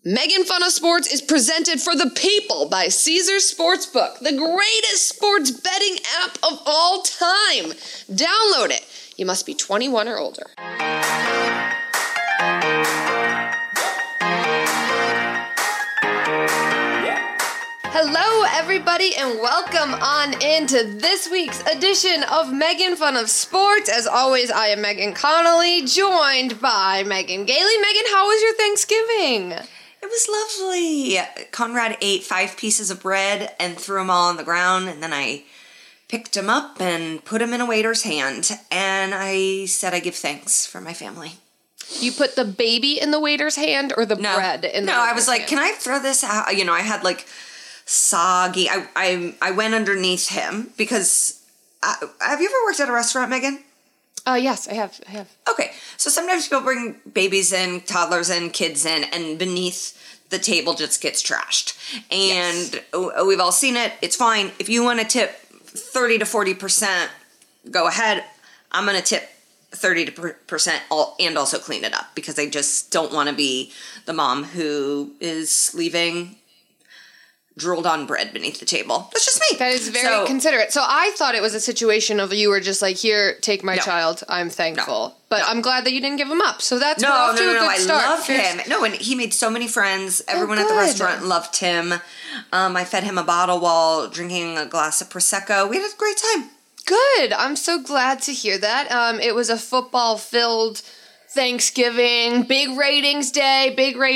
Making Fun of Sports is presented for the people by Caesars Sportsbook, the greatest sports betting app of all time. Download it. You must be 21 or older. Hello, everybody, and welcome on into this week's edition of Making Fun of Sports. As always, I am Megan Connolly, joined by Megan Gailey. Megan, how was your Thanksgiving? It was lovely. Conrad ate 5 pieces of bread and threw them all on the ground, and then I picked them up and put them in a waiter's hand, and I said I give thanks for my family. You put the baby in the waiter's hand or the bread in the waiter's hand? No, I was like, can I throw this out? You know, I had like soggy, I went underneath him because, have you ever worked at a restaurant, Megan? Yes, I have. Okay, so sometimes people bring babies in, toddlers in, kids in, and beneath the table just gets trashed. And we've all seen it. It's fine. If you want to tip 30 to 40%, go ahead. I'm going to tip 30% and also clean it up because I just don't want to be the mom who is leaving drooled on bread beneath the table. That's just me. That is very considerate. So I thought it was a situation of you were just like, here, take my child. I'm thankful. But I'm glad that you didn't give him up. So that's we're off to a good start. I love him. No, and he made so many friends. Everyone at the restaurant loved him. I fed him a bottle while drinking a glass of Prosecco. We had a great time. Good. I'm so glad to hear that. It was a football-filled Thanksgiving, big ratings day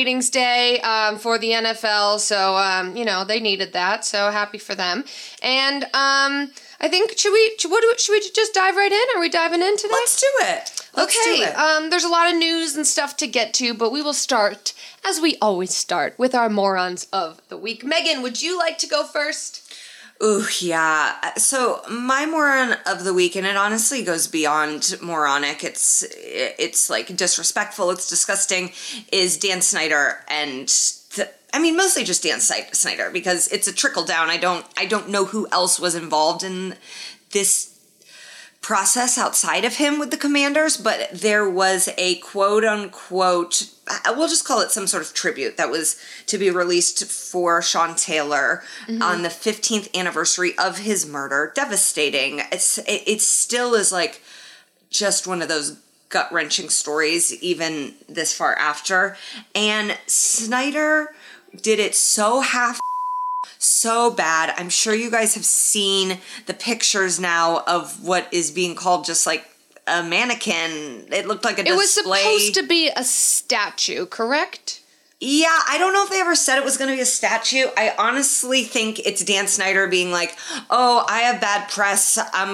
for the NFL. So, they needed that. So happy for them. And I think, should we just dive right in? Are we diving in today? Let's do it. Okay. There's a lot of news and stuff to get to, but we will start, as we always start, with our morons of the week. Megan, would you like to go first? Ooh, yeah. So my moron of the week, and it honestly goes beyond moronic, it's like disrespectful, it's disgusting, is Dan Snyder and mostly just Dan Snyder because it's a trickle down. I don't know who else was involved in this process outside of him with the Commanders, but there was a quote unquote, we'll just call it some sort of tribute that was to be released for Sean Taylor on the 15th anniversary of his murder. Devastating. It still is like just one of those gut-wrenching stories even this far after. And Snyder did it so bad. I'm sure you guys have seen the pictures now of what is being called just like a mannequin. It looked like a display. It was supposed to be a statue, correct? Yeah, I don't know if they ever said it was going to be a statue. I honestly think it's Dan Snyder being like, oh, I have bad press. I'm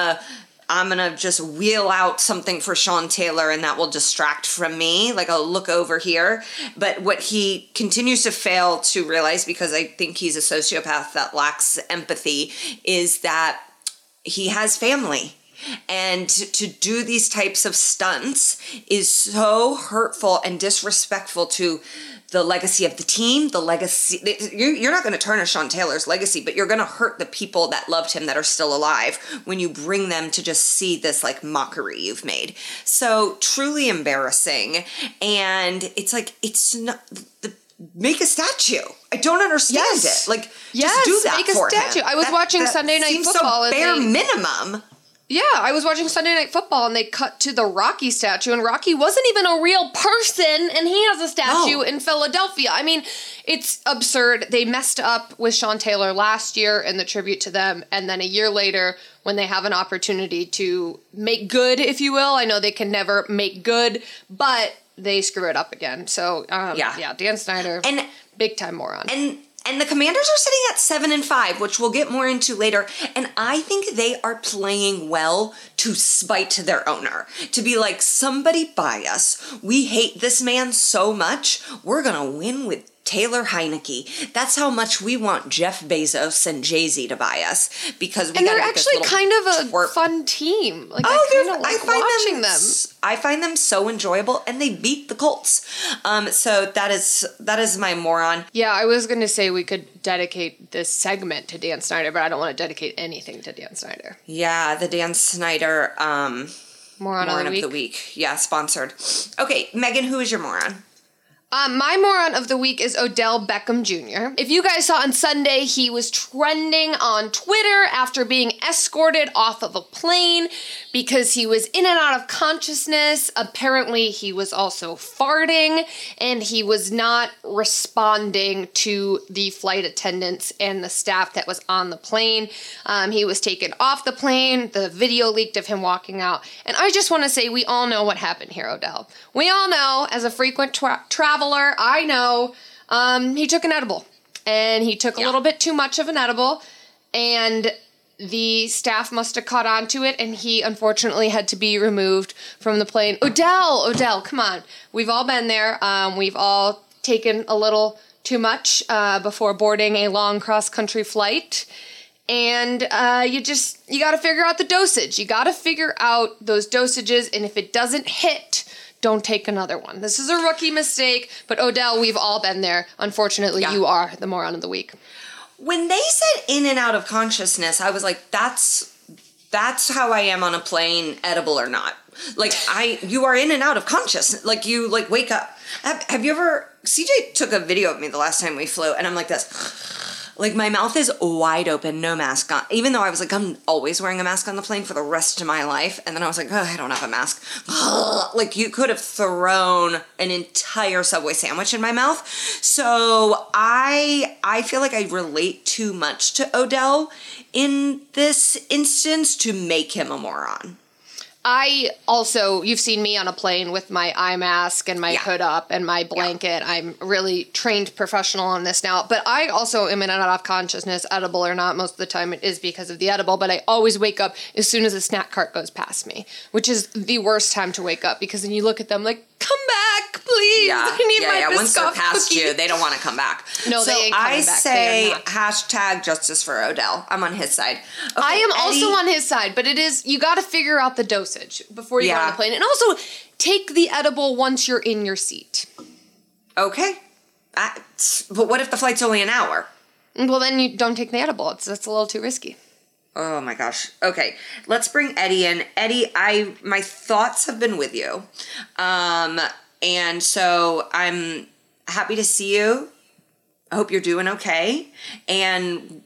gonna just wheel out something for Sean Taylor and that will distract from me. Like, I'll look over here. But what he continues to fail to realize, because I think he's a sociopath that lacks empathy, is that he has family. And to do these types of stunts is so hurtful and disrespectful to the legacy of the team, the legacy. You're not going to tarnish Sean Taylor's legacy, but you're going to hurt the people that loved him that are still alive when you bring them to just see this like mockery you've made. So truly embarrassing. And it's like, it's not make a statue. I don't understand it. Like, just do that make a statue. Him. I was watching Sunday Night Football. So bare minimum. Yeah, I was watching Sunday Night Football and they cut to the Rocky statue and Rocky wasn't even a real person and he has a statue in Philadelphia. I mean, it's absurd. They messed up with Sean Taylor last year and the tribute to them, and then a year later when they have an opportunity to make good, if you will. I know they can never make good, but they screw it up again. So, Dan Snyder, and big time moron. And the Commanders are sitting at 7-5, which we'll get more into later. And I think they are playing well to spite their owner. To be like, somebody buy us. We hate this man so much. We're going to win with Taylor Heineke. That's how much we want Jeff Bezos and Jay-Z to buy us, because we they're actually kind of a fun team. Like, I kind of like watching them. I find them so enjoyable, and they beat the Colts. So that is my moron. Yeah, I was going to say we could dedicate this segment to Dan Snyder, but I don't want to dedicate anything to Dan Snyder. Yeah, the Dan Snyder moron of the week. Yeah, sponsored. Okay, Megan, who is your moron? My moron of the week is Odell Beckham Jr. If you guys saw on Sunday, he was trending on Twitter after being escorted off of a plane because he was in and out of consciousness. Apparently, he was also farting, and he was not responding to the flight attendants and the staff that was on the plane. He was taken off the plane. The video leaked of him walking out. And I just want to say, we all know what happened here, Odell. We all know, as a frequent traveler, I know he took an edible, and he took a little bit too much of an edible, and the staff must have caught on to it, and he unfortunately had to be removed from the plane. Odell, come on. We've all been there. We've all taken a little too much before boarding a long cross-country flight. And you got to figure out the dosage. You got to figure out those dosages, and if it doesn't hit, don't take another one. This is a rookie mistake, but Odell, we've all been there. Unfortunately, you are the moron of the week. When they said in and out of consciousness, I was like, that's how I am on a plane, edible or not. Like, you are in and out of consciousness. Like, you, like, wake up. Have you ever... CJ took a video of me the last time we flew, and I'm like this... Like, my mouth is wide open, no mask on. Even though I was like, I'm always wearing a mask on the plane for the rest of my life. And then I was like, oh, I don't have a mask. Like, you could have thrown an entire Subway sandwich in my mouth. So I feel like I relate too much to Odell in this instance to make him a moron. I also, you've seen me on a plane with my eye mask and my hood up and my blanket. Yeah. I'm really trained professional on this now. But I also am in and out of consciousness, edible or not. Most of the time it is because of the edible. But I always wake up as soon as a snack cart goes past me, which is the worst time to wake up because then you look at them like, come back, please. Yeah, I need my Once they're past cookie. you, they don't want to come back. No, so they ain't coming back. I say hashtag justice for Odell. I'm on his side. Okay, I am Eddie, also on his side, but it is, you got to figure out the dosage before you go on the plane. And also, take the edible once you're in your seat. Okay. But what if the flight's only an hour? Well, then you don't take the edible. That's a little too risky. Oh my gosh. Okay, let's bring Eddie in. Eddie, my thoughts have been with you. And so I'm happy to see you. I hope you're doing okay. And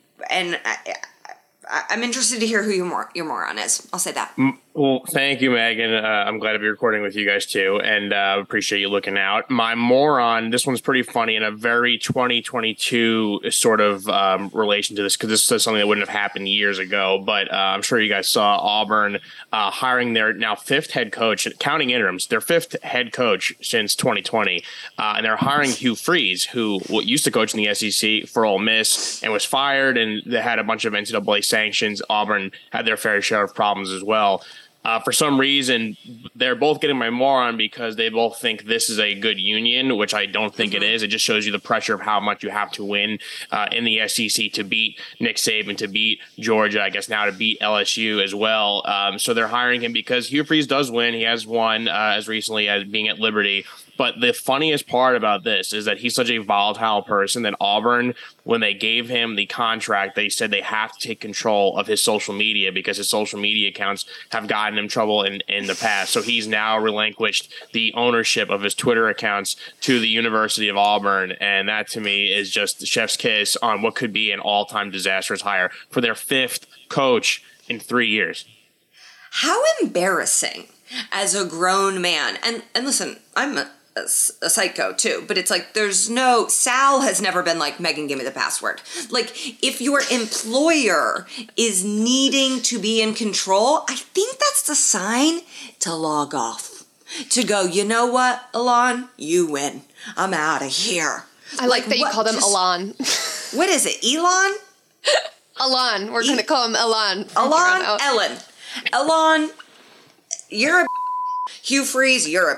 I'm interested to hear who your moron is. I'll say that. Well, thank you, Megan. I'm glad to be recording with you guys, too, and appreciate you looking out. My moron, this one's pretty funny in a very 2022 sort of relation to this, because this is something that wouldn't have happened years ago, but I'm sure you guys saw Auburn hiring their now fifth head coach, counting interims, their fifth head coach since 2020, and they're hiring Hugh Freeze, who used to coach in the SEC for Ole Miss and was fired, and they had a bunch of NCAA sanctions. Auburn had their fair share of problems as well. For some reason, they're both getting my moron because they both think this is a good union, which I don't think it is. It just shows you the pressure of how much you have to win in the SEC to beat Nick Saban, to beat Georgia, I guess now to beat LSU as well. So they're hiring him because Hugh Freeze does win. He has won as recently as being at Liberty. But the funniest part about this is that he's such a volatile person that Auburn, when they gave him the contract, they said they have to take control of his social media because his social media accounts have gotten him trouble in the past. So he's now relinquished the ownership of his Twitter accounts to the University of Auburn. And that to me is just chef's kiss on what could be an all-time disastrous hire for their fifth coach in 3 years. How embarrassing as a grown man. And listen, I'm a psycho too, but it's like Sal has never been like, Megan, give me the password. Like, if your employer is needing to be in control, I think that's the sign to log off. To go, you know what, Alon? You win. I'm out of here. I like that you call them Alon. What is it, Elon? Alon. We're going to call him Alon. Ellen. Alon, you're a Hugh Freeze, you're a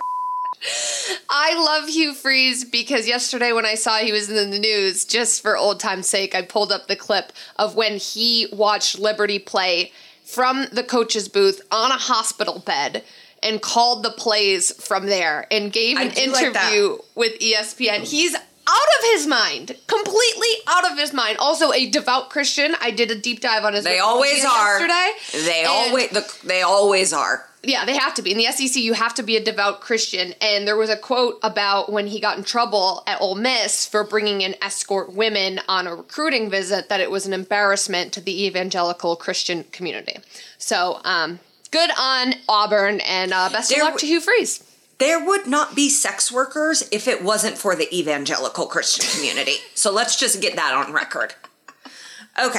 I love Hugh Freeze because yesterday when I saw he was in the news, just for old time's sake, I pulled up the clip of when he watched Liberty play from the coach's booth on a hospital bed and called the plays from there and gave an interview with ESPN. He's out of his mind. Completely out of his mind. Also a devout Christian. I did a deep dive on his They always are. yesterday. They always are. Yeah, they have to be. In the SEC, you have to be a devout Christian. And there was a quote about when he got in trouble at Ole Miss for bringing in escort women on a recruiting visit, that it was an embarrassment to the evangelical Christian community. So, good on Auburn, and best of luck to Hugh Freeze. There would not be sex workers if it wasn't for the evangelical Christian community. So let's just get that on record. Okay.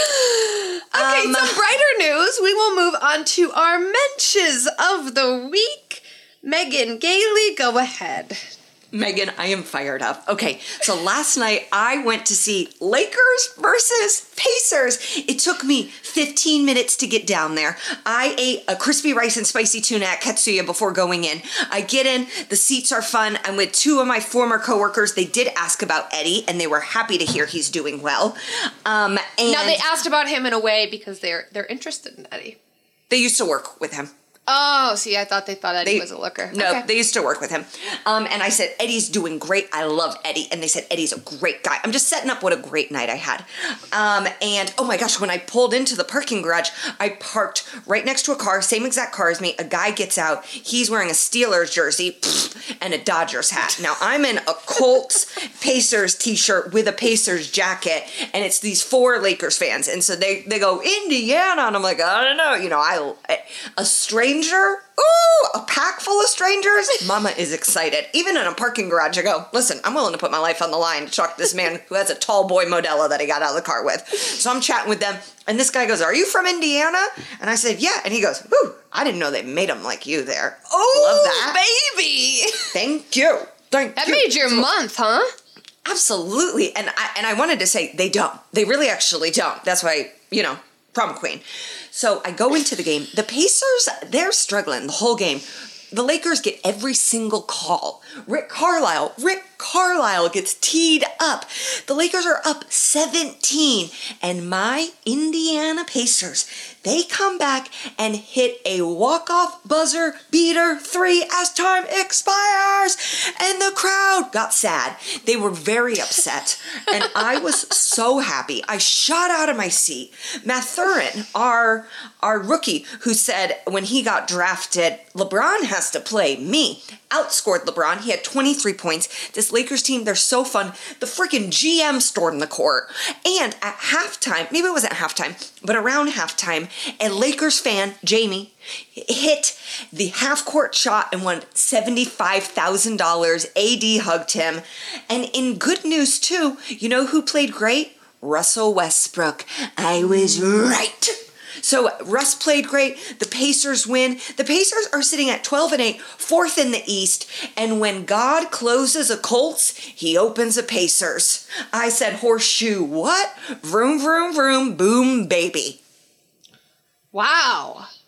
Some brighter news. We will move on to our mentions of the week. Megan Gailey, go ahead. Megan, I am fired up. Okay, so last night I went to see Lakers versus Pacers. It took me 15 minutes to get down there. I ate a crispy rice and spicy tuna at Ketsuya before going in. I get in, the seats are fun. I'm with two of my former coworkers. They did ask about Eddie, and they were happy to hear he's doing well. And now they asked about him in a way because they're interested in Eddie. They used to work with him. Oh, see, I thought they thought Eddie was a looker. No, okay. They used to work with him. And I said, Eddie's doing great. I love Eddie. And they said, Eddie's a great guy. I'm just setting up what a great night I had. And oh my gosh, when I pulled into the parking garage, I parked right next to a car, same exact car as me. A guy gets out. He's wearing a Steelers jersey and a Dodgers hat. Now, I'm in a Colts Pacers t-shirt with a Pacers jacket. And it's these 4 Lakers fans. And so they go, Indiana. And I'm like, I don't know. You know, a stranger. Ooh, a pack full of strangers. Mama is excited. Even in a parking garage, I go, listen, I'm willing to put my life on the line to talk to this man who has a tall boy Modelo that he got out of the car with. So I'm chatting with them, and this guy goes, are you from Indiana? And I said, yeah. And he goes, ooh, I didn't know they made them like you there. Oh, love that. Baby. Thank you. That made your month, huh? Absolutely. And I wanted to say they don't. They really actually don't. That's why, prom queen. So I go into the game. The Pacers, they're struggling the whole game. The Lakers get every single call. Rick Carlisle gets teed up. The Lakers are up 17. And my Indiana Pacers, they come back and hit a walk-off buzzer beater 3 as time expires. And the crowd got sad. They were very upset. And I was so happy. I shot out of my seat. Mathurin, our rookie, who said when he got drafted, LeBron has to play me, outscored LeBron. He had 23 points. This Lakers team, they're so fun. The freaking GM stormed the court. And at halftime, maybe it wasn't halftime, but around halftime, a Lakers fan, Jamie, hit the half-court shot and won $75,000. AD hugged him. And in good news, too, you know who played great? Russell Westbrook. I was right. So Russ played great. The Pacers win. The Pacers are sitting at 12-8, 4th in the East. And when God closes a Colts, he opens a Pacers. I said, horseshoe, what? Vroom, vroom, vroom, boom, baby. Wow.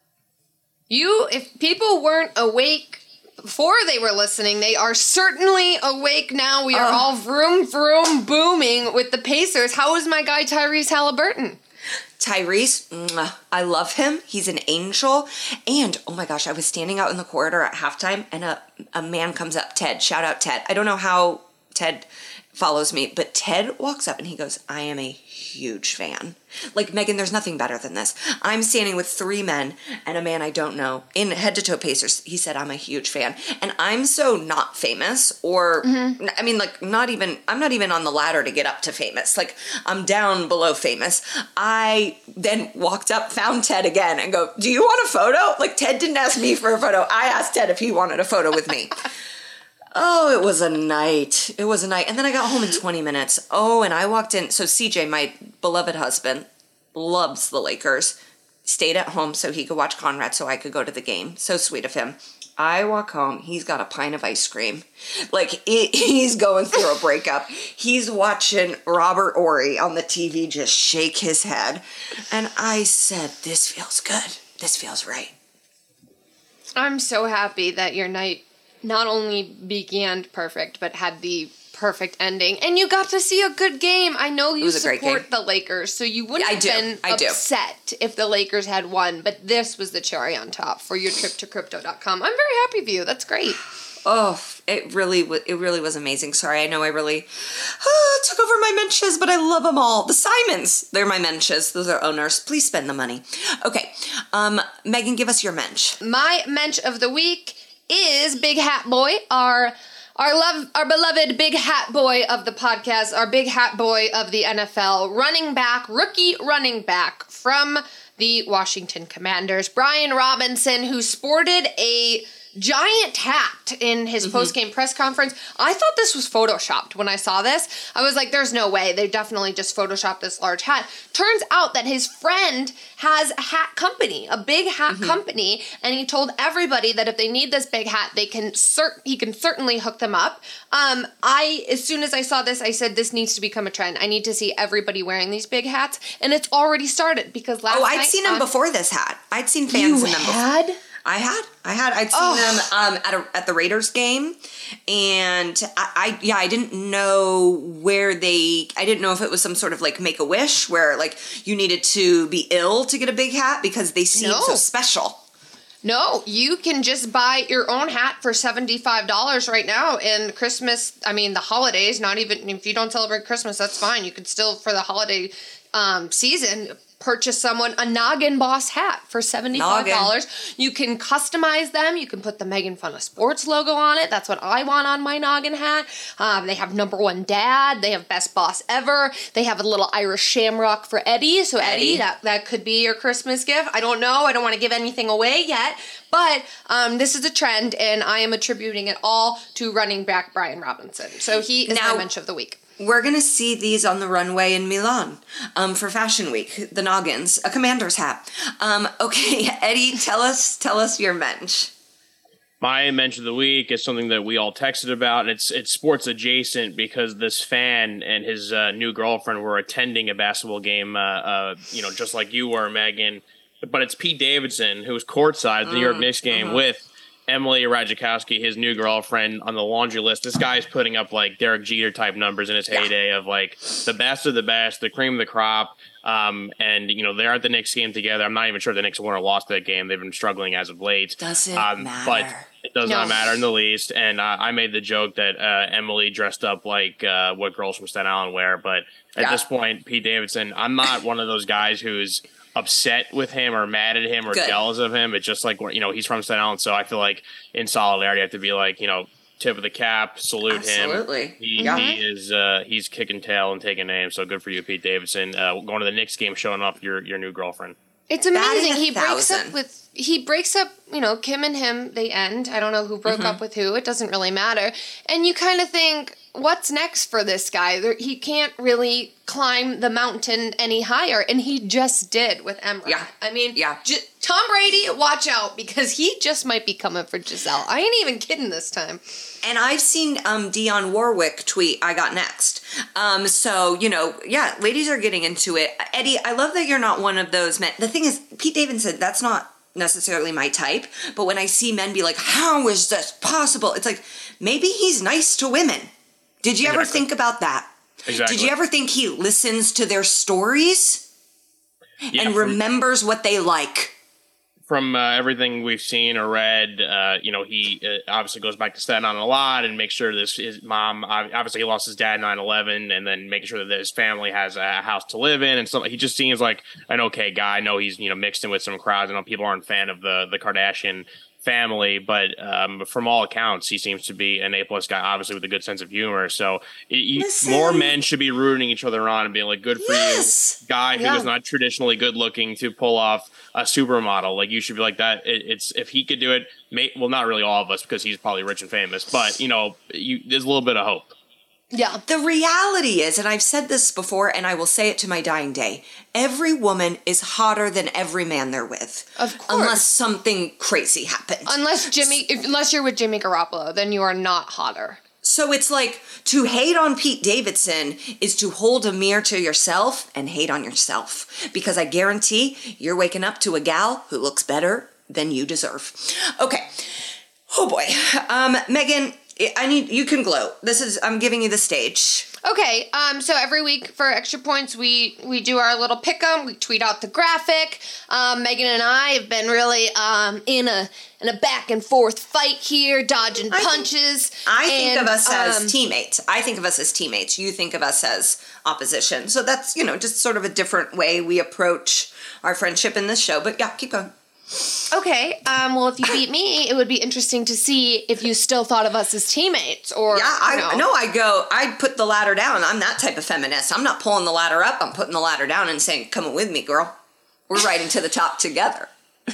If people weren't awake before they were listening, they are certainly awake now. We are all vroom, vroom, booming with the Pacers. How is my guy Tyrese Halliburton? Tyrese, I love him. He's an angel. And, oh my gosh, I was standing out in the corridor at halftime, and a man comes up, Ted. Shout out Ted. I don't know how Ted follows me, but Ted walks up and he goes, I am a huge fan. Like, Megan, there's nothing better than this. I'm standing with 3 men and a man I don't know in head-to-toe Pacers. He said, I'm a huge fan. And I'm so not famous or, I mean, like, I'm not even on the ladder to get up to famous. Like, I'm down below famous. I then walked up, found Ted again and go, do you want a photo? Like, Ted didn't ask me for a photo. I asked Ted if he wanted a photo with me. Oh, it was a night. It was a night. And then I got home in 20 minutes. Oh, and I walked in. So CJ, my beloved husband, loves the Lakers. Stayed at home so he could watch Conrad so I could go to the game. So sweet of him. I walk home. He's got a pint of ice cream. Like, he's going through a breakup. He's watching Robert Horry on the TV just shake his head. And I said, this feels good. This feels right. I'm so happy that your night not only began perfect, but had the perfect ending. And you got to see a good game. I know you support the Lakers, so you wouldn't have been upset if the Lakers had won, but this was the cherry on top for your trip to Crypto.com. I'm very happy for you. That's great. Oh, it really was amazing. Sorry, I know I really took over my mentions, but I love them all. The Simons, they're my mentions. Those are owners. Please spend the money. Okay, Megan, give us your mensch. My mensch of the week is Big Hat Boy, our beloved Big Hat Boy of the podcast, our Big Hat Boy of the NFL, rookie running back from the Washington Commanders, Brian Robinson, who sported a giant hat in his post-game press conference. I thought this was photoshopped when I saw this. I was like, there's no way. They definitely just photoshopped this large hat. Turns out that his friend has a hat company, a big hat company, and he told everybody that if they need this big hat, he can certainly hook them up. As soon as I saw this, I said, this needs to become a trend. I need to see everybody wearing these big hats, and it's already started because last night... Oh, I'd seen them before this hat. I'd seen fans in them before. I had. I'd seen them at the Raiders game, and I didn't know I didn't know if it was some sort of like Make-A-Wish where like you needed to be ill to get a big hat because they seem so special. No, you can just buy your own hat for $75 right now. And Christmas, the holidays, not even if you don't celebrate Christmas, that's fine. You could still, for the holiday season, purchase someone a Noggin Boss hat for $75. Noggin. You can customize them. You can put the Megan Fun of Sports logo on it. That's what I want on my Noggin hat. They have number one dad. They have best boss ever. They have a little Irish shamrock for Eddie. So Eddie, that could be your Christmas gift. I don't know. I don't want to give anything away yet. But this is a trend, and I am attributing it all to running back Brian Robinson. So he is my mensch of the week. We're going to see these on the runway in Milan for Fashion Week, the Noggins, a Commander's hat. Okay, Eddie, tell us your mensch. My mensch of the week is something that we all texted about, and it's sports adjacent because this fan and his new girlfriend were attending a basketball game, just like you were, Megan. But it's Pete Davidson, who was courtside at the New York Knicks game with Emily Ratajkowski, his new girlfriend, on the laundry list. This guy's putting up like Derek Jeter type numbers in his heyday of like the best of the best, the cream of the crop. And they're at the Knicks game together. I'm not even sure if the Knicks won or lost that game. They've been struggling as of late. Doesn't matter. But it does not matter in the least. And I made the joke that Emily dressed up like what girls from Staten Island wear. But at this point, Pete Davidson, I'm not one of those guys who's upset with him or mad at him or jealous of him. It's just like, he's from Staten Island, so I feel like in solidarity I have to be like, tip of the cap, salute him. He is he's kicking tail and taking names, so good for you, Pete Davidson. Going to the Knicks game, showing off your new girlfriend. It's amazing. He breaks up, Kim and him, they end. I don't know who broke up with who. It doesn't really matter. And you kind of think, what's next for this guy? He can't really climb the mountain any higher, and he just did with Emra. Yeah. Tom Brady, watch out, because he just might be coming for Giselle. I ain't even kidding this time. And I've seen Dionne Warwick tweet, I got next. Ladies are getting into it. Eddie, I love that you're not one of those men. The thing is, Pete Davidson said that's not necessarily my type, but when I see men be like, how is this possible? It's like, maybe he's nice to women. Did you ever think about that? Exactly. Did you ever think he listens to their stories and remembers what they like? From everything we've seen or read, he obviously goes back to Staten Island a lot and makes sure his mom, obviously he lost his dad in 9/11, and then making sure that his family has a house to live in and stuff. He just seems like an okay guy. I know he's mixed in with some crowds. I know people aren't a fan of the Kardashian family, but from all accounts, he seems to be an A+ guy, obviously with a good sense of humor. So more men should be rooting each other on and being like, good for you, guy who is not traditionally good looking to pull off a supermodel. Like, you should be like that. It's if he could do it, not really all of us because he's probably rich and famous, but there's a little bit of hope. Yeah. The reality is, and I've said this before and I will say it to my dying day, every woman is hotter than every man they're with. Of course. Unless something crazy happens. Unless you're with Jimmy Garoppolo, then you are not hotter. So it's like, to hate on Pete Davidson is to hold a mirror to yourself and hate on yourself. Because I guarantee you're waking up to a gal who looks better than you deserve. Okay. Oh boy. Megan, you can gloat. I'm giving you the stage. Okay, so every week for Extra Points, we do our little pick-em. We tweet out the graphic. Megan and I have been really in a back and forth fight here, dodging punches. I think of us as teammates. You think of us as opposition. So that's, just sort of a different way we approach our friendship in this show. But yeah, keep going. Okay, well, if you beat me, it would be interesting to see if you still thought of us as teammates, or... Yeah, I'd put the ladder down. I'm that type of feminist. I'm not pulling the ladder up, I'm putting the ladder down and saying, come with me, girl. We're riding to the top together.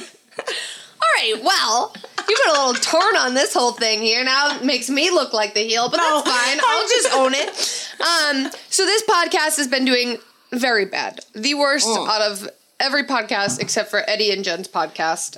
All right, well, you put a little turn on this whole thing here. Now it makes me look like the heel, but that's fine. I'll just own it. So this podcast has been doing very bad. The worst out of every podcast except for Eddie and Jen's podcast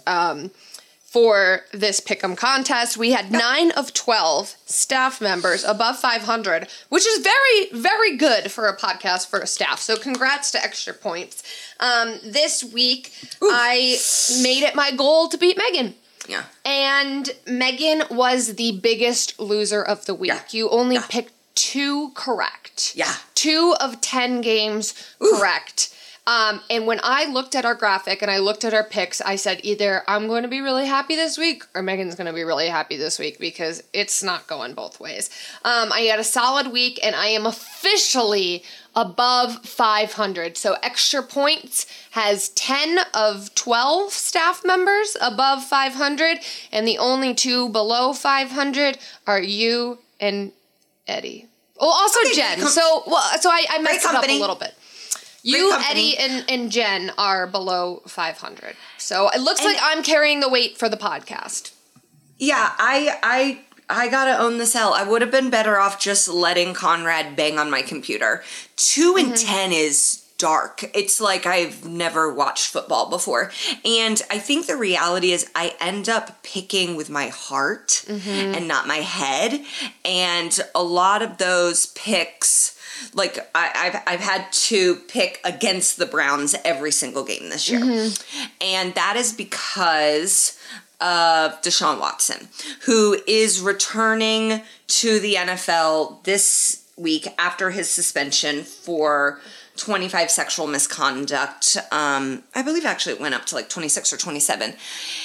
for this Pick'em contest. We had 9 of 12 staff members above 500, which is very, very good for a podcast for a staff. So congrats to Extra Points. This week, I made it my goal to beat Megan. Yeah. And Megan was the biggest loser of the week. Yeah. You only picked 2 correct. Yeah. 2 of 10 games correct. And when I looked at our graphic and I looked at our picks, I said either I'm going to be really happy this week or Megan's going to be really happy this week, because it's not going both ways. I had a solid week and I am officially above 500. So Extra Points has 10 of 12 staff members above 500, and the only 2 below 500 are you and Eddie. Well, also Jen. So I messed it up a little bit. You, Eddie, and Jen are below 500. So it looks like I'm carrying the weight for the podcast. Yeah, I gotta own this L. I would have been better off just letting Conrad bang on my computer. 2 and 10 is dark. It's like I've never watched football before. And I think the reality is I end up picking with my heart and not my head. And a lot of those picks... Like, I've had to pick against the Browns every single game this year. And that is because of Deshaun Watson, who is returning to the NFL this week after his suspension for 25 sexual misconduct. I believe actually it went up to like 26 or 27.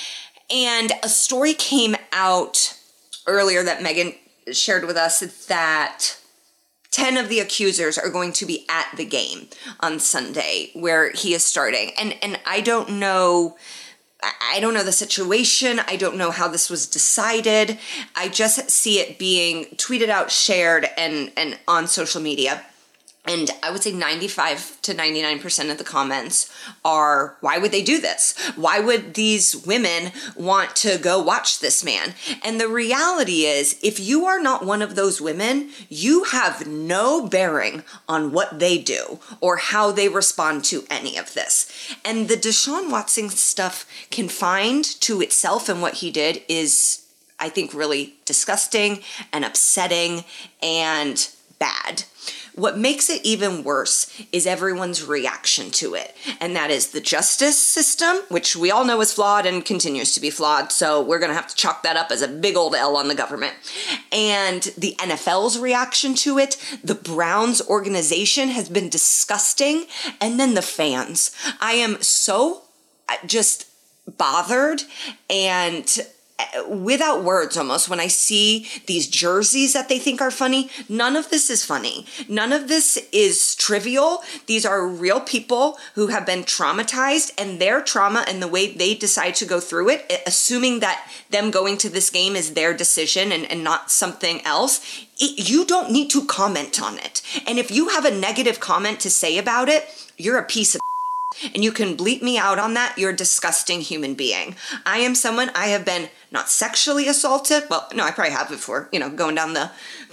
And a story came out earlier that Megan shared with us that 10 of the accusers are going to be at the game on Sunday where he is starting. And I don't know the situation. I don't know how this was decided. I just see it being tweeted out, shared, and on social media. And I would say 95 to 99% of the comments are, why would they do this? Why would these women want to go watch this man? And the reality is, if you are not one of those women, you have no bearing on what they do or how they respond to any of this. And the Deshaun Watson stuff confined to itself and what he did is, I think, really disgusting and upsetting and bad. What makes it even worse is everyone's reaction to it. And that is the justice system, which we all know is flawed and continues to be flawed. So we're going to have to chalk that up as a big old L on the government. And the NFL's reaction to it, the Browns organization has been disgusting. And then the fans. I am so just bothered and without words almost when I see these jerseys that they think are funny. None of this is funny. None of this is trivial. These are real people who have been traumatized, and their trauma and the way they decide to go through it, assuming that them going to this game is their decision and not something else, you don't need to comment on it. And if you have a negative comment to say about it, you're a piece of and you can bleep me out on that. You're a disgusting human being. I am someone, I have been not sexually assaulted. Well, no, I probably have before, going down the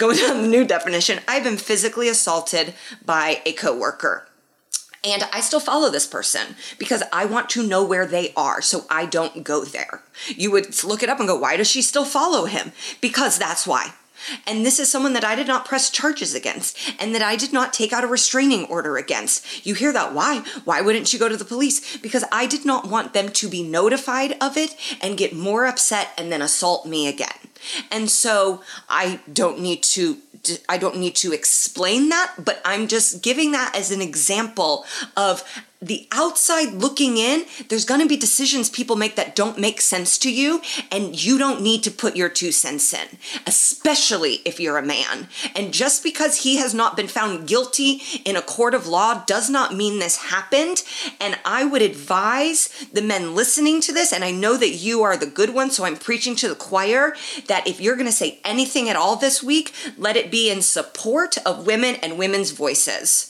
new definition. I've been physically assaulted by a coworker. And I still follow this person because I want to know where they are so I don't go there. You would look it up and go, why does she still follow him? Because that's why. And this is someone that I did not press charges against and that I did not take out a restraining order against. You hear that? Why? Why wouldn't you go to the police? Because I did not want them to be notified of it and get more upset and then assault me again. And so I don't need to explain that, but I'm just giving that as an example of the outside looking in. There's going to be decisions people make that don't make sense to you, and you don't need to put your 2 cents in, especially if you're a man. And just because he has not been found guilty in a court of law does not mean this happened. And I would advise the men listening to this, and I know that you are the good one, so I'm preaching to the choir, that if you're going to say anything at all this week, let it be in support of women and women's voices.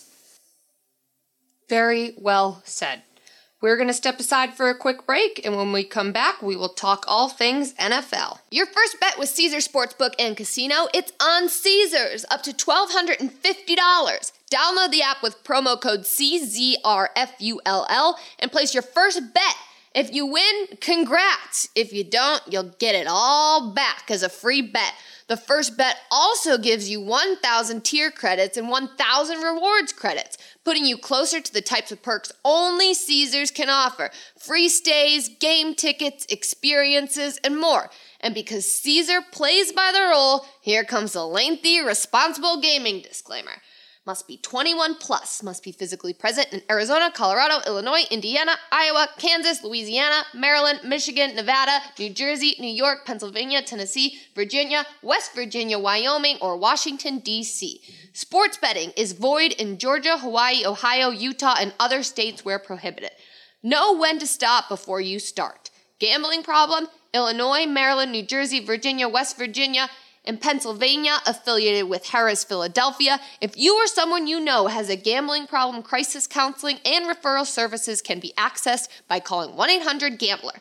Very well said. We're going to step aside for a quick break, and when we come back, we will talk all things NFL. Your first bet with Caesars Sportsbook and Casino, it's on Caesars, up to $1,250. Download the app with promo code CZRFULL and place your first bet. If you win, congrats. If you don't, you'll get it all back as a free bet. The first bet also gives you 1,000 tier credits and 1,000 rewards credits, putting you closer to the types of perks only Caesars can offer. Free stays, game tickets, experiences, and more. And because Caesar plays by the rule, here comes a lengthy, responsible gaming disclaimer. Must be 21 plus, must be physically present in Arizona, Colorado, Illinois, Indiana, Iowa, Kansas, Louisiana, Maryland, Michigan, Nevada, New Jersey, New York, Pennsylvania, Tennessee, Virginia, West Virginia, Wyoming, or Washington, D.C. Sports betting is void in Georgia, Hawaii, Ohio, Utah, and other states where prohibited. Know when to stop before you start. Gambling problem? Illinois, Maryland, New Jersey, Virginia, West Virginia, in Pennsylvania, affiliated with Harrah's Philadelphia. If you or someone you know has a gambling problem, crisis counseling and referral services can be accessed by calling 1-800-GAMBLER,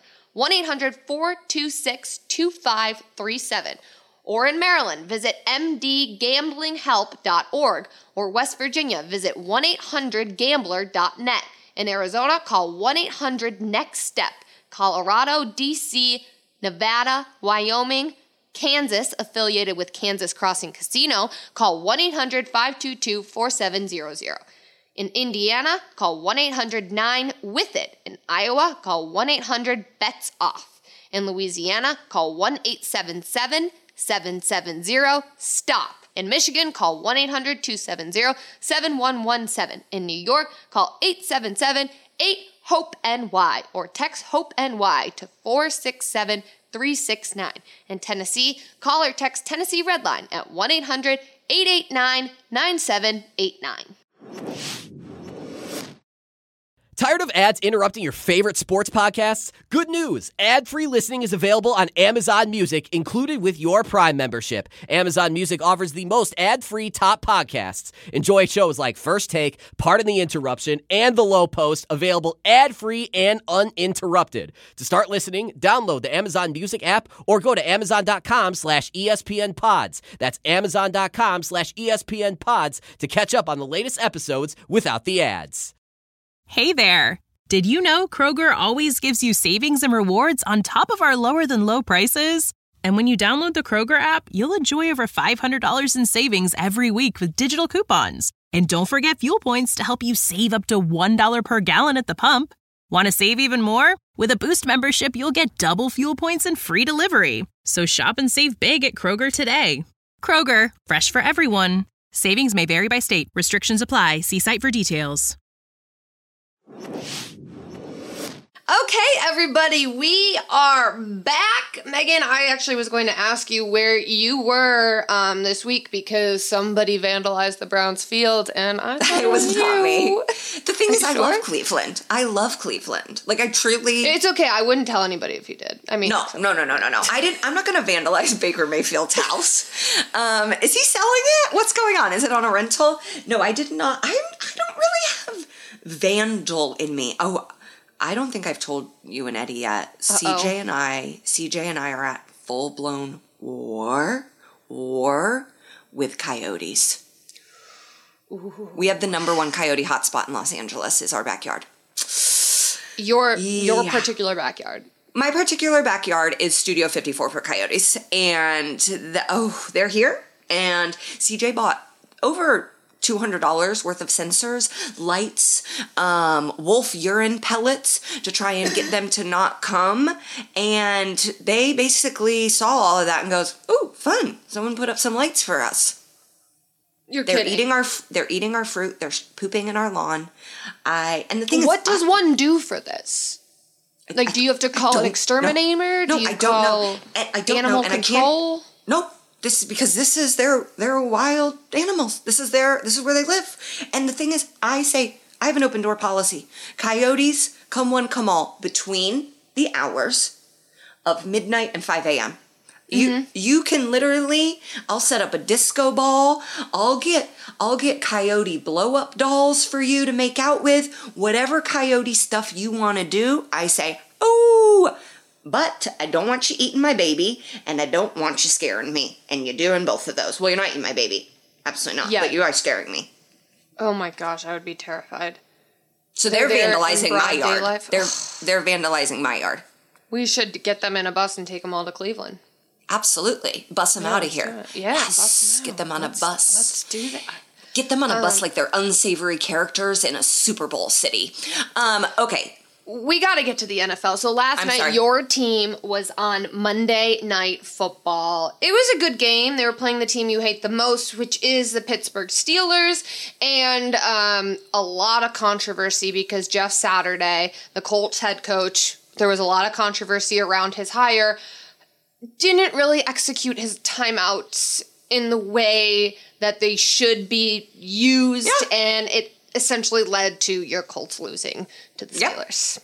1-800-426-2537. Or in Maryland, visit mdgamblinghelp.org. Or West Virginia, visit 1-800-GAMBLER.net. In Arizona, call 1-800-NEXT-STEP. Colorado, D.C., Nevada, Wyoming, Kansas, affiliated with Kansas Crossing Casino, call 1-800-522-4700. In Indiana, call 1-800-9-WITH-IT. In Iowa, call 1-800-BETS-OFF. In Louisiana, call 1-877-770-STOP. In Michigan, call 1-800-270-7117. In New York, call 877-8-HOPE-NY or text HOPE-NY to 467-369. In Tennessee, call or text Tennessee Redline at 1-800-889-9789. Tired of ads interrupting your favorite sports podcasts? Good news! Ad-free listening is available on Amazon Music, included with your Prime membership. Amazon Music offers the most ad-free top podcasts. Enjoy shows like First Take, Pardon the Interruption, and The Low Post, available ad-free and uninterrupted. To start listening, download the Amazon Music app or go to amazon.com/ESPN Pods. That's amazon.com/ESPN Pods to catch up on the latest episodes without the ads. Hey there! Did you know Kroger always gives you savings and rewards on top of our lower-than-low prices? And when you download the Kroger app, you'll enjoy over $500 in savings every week with digital coupons. And don't forget fuel points to help you save up to $1 per gallon at the pump. Want to save even more? With a Boost membership, you'll get double fuel points and free delivery. So shop and save big at Kroger today. Kroger, fresh for everyone. Savings may vary by state. Restrictions apply. See site for details. Okay, everybody, we are back. Megan, I actually was going to ask you where you were this week because somebody vandalized the Browns field, and I thought it was not me. The thing is, sure? I love Cleveland. I love Cleveland. Like, I truly... It's okay. I wouldn't tell anybody if you did. I mean... No. I'm not going to vandalize Baker Mayfield's house. Is he selling it? What's going on? Is it on a rental? No, I did not. I don't really have vandal in me. Oh, I don't think I've told you and Eddie yet. CJ and I are at full-blown war with coyotes. Ooh. We have the #1 coyote hotspot in Los Angeles is our backyard. Your particular backyard. My particular backyard is Studio 54 for coyotes. And they're here. And CJ bought over $200 worth of sensors, lights, wolf urine pellets to try and get them to not come. And they basically saw all of that and goes, "Ooh, fun. Someone put up some lights for us." You're They're kidding. they're eating our fruit. They're pooping in our lawn. And the thing is, what does one do for this? Like, do you have to call an exterminator? No, do you I don't know. I don't animal know, and control? I can't. Nope. This is because this is they're wild animals. This is where they live. And the thing is, I have an open door policy. Coyotes, come one, come all, between the hours of midnight and 5 a.m. You can literally, I'll set up a disco ball. I'll get coyote blow up dolls for you to make out with. Whatever coyote stuff you want to do, I say, "Oh, but I don't want you eating my baby, and I don't want you scaring me." And you're doing both of those. Well, you're not eating my baby. Absolutely not. Yeah. But you are scaring me. Oh my gosh, I would be terrified. So they're there in vandalizing broad my yard. daylight? They're vandalizing my yard. We should get them in a bus and take them all to Cleveland. Absolutely. Bus them out of let's do here. it. Yeah, Yes. bus 'em Get out. them on a bus. Let's do that. Get them on a bus like they're unsavory characters in a Super Bowl city. Okay. We got to get to the NFL. So last night, sorry. your team was on Monday Night Football. It was a good game. They were playing the team you hate the most, which is the Pittsburgh Steelers. And a lot of controversy because Jeff Saturday, the Colts head coach, there was a lot of controversy around his hire, didn't really execute his timeouts in the way that they should be used. Yeah. And it essentially led to your Colts losing to the Yep. Steelers.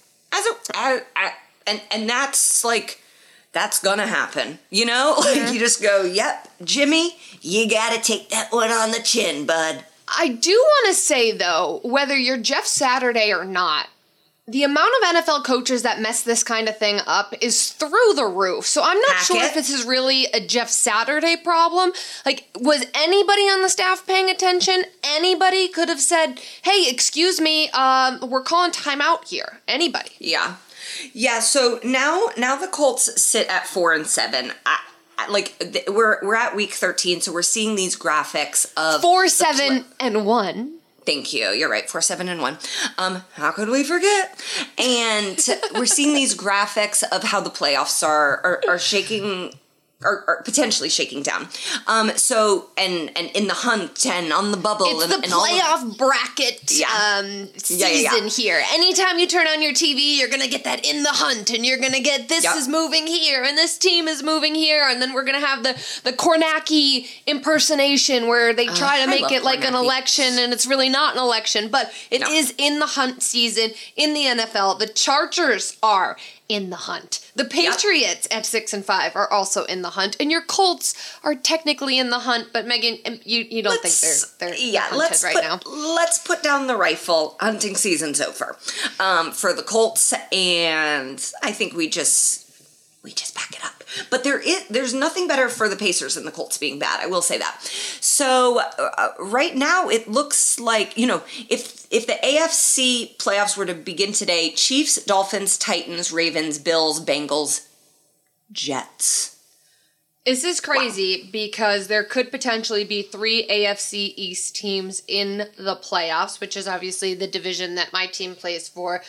And that's like, that's gonna happen. You know? Like, you just go, "Yep, Jimmy, you gotta take that one on the chin, bud." I do want to say, though, whether you're Jeff Saturday or not, the amount of NFL coaches that mess this kind of thing up is through the roof. So I'm not sure if this is really a Jeff Saturday problem. Like, was anybody on the staff paying attention? Anybody could have said, "Hey, excuse me, we're calling timeout here." Anybody. Yeah. Yeah, so now the Colts sit at 4-7. We're at week 13, so we're seeing these graphics of 4-7-1. Thank you. You're right. 4-7-1. How could we forget? And we're seeing these graphics of how the playoffs are shaking, or potentially shaking down. So and in the hunt and on the bubble, It's and the all playoff bracket season Yeah. here. Anytime you turn on your TV, you're gonna get that in the hunt, and you're gonna get this is moving here, and this team is moving here, and then we're gonna have the Kornacki impersonation where they try to make it like an Kornacki. election, and it's really not an election, but it is in the hunt season in the NFL. The Chargers are in the hunt. The Patriots at 6-5 are also in the hunt, and your Colts are technically in the hunt. But Megan, you don't think they're hunted right now? Let's put down the rifle. Hunting season's over for the Colts, and I think we just back it up. But there's nothing better for the Pacers than the Colts being bad. I will say that. So right now it looks like, if the AFC playoffs were to begin today, Chiefs, Dolphins, Titans, Ravens, Bills, Bengals, Jets. This is crazy because there could potentially be 3 AFC East teams in the playoffs, which is obviously the division that my team plays for.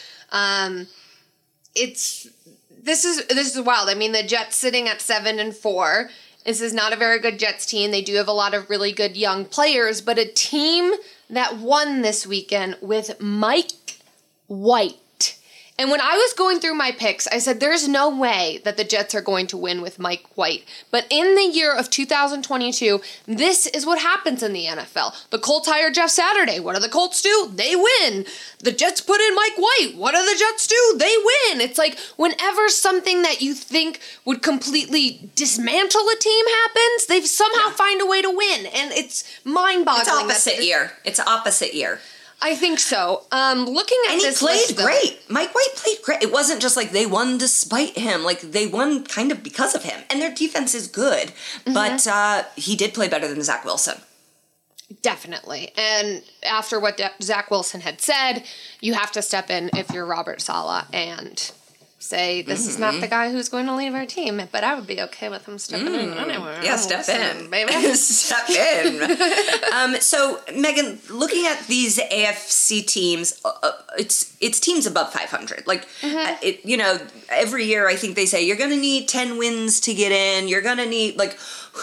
This is wild. I mean, the Jets sitting at 7-4. This is not a very good Jets team. They do have a lot of really good young players, but a team that won this weekend with Mike White. And when I was going through my picks, I said there's no way that the Jets are going to win with Mike White. But in the year of 2022, this is what happens in the NFL. The Colts hire Jeff Saturday. What do the Colts do? They win. The Jets put in Mike White. What do the Jets do? They win. It's like whenever something that you think would completely dismantle a team happens, they somehow find a way to win. And it's mind-boggling. It's opposite year. I think so. Looking at And he this played list, though, great. Mike White played great. It wasn't just like they won despite him. Like, they won kind of because of him. And their defense is good. But he did play better than Zach Wilson. Definitely. And after what Zach Wilson had said, you have to step in if you're Robert Saleh. And say this is not the guy who's going to leave our team, but I would be okay with him stepping in anywhere. Yeah, step in, baby. Step in. So, Megan, looking at these AFC teams, it's teams above 500. Like, every year I think they say you're going to need 10 wins to get in. You're going to need, like,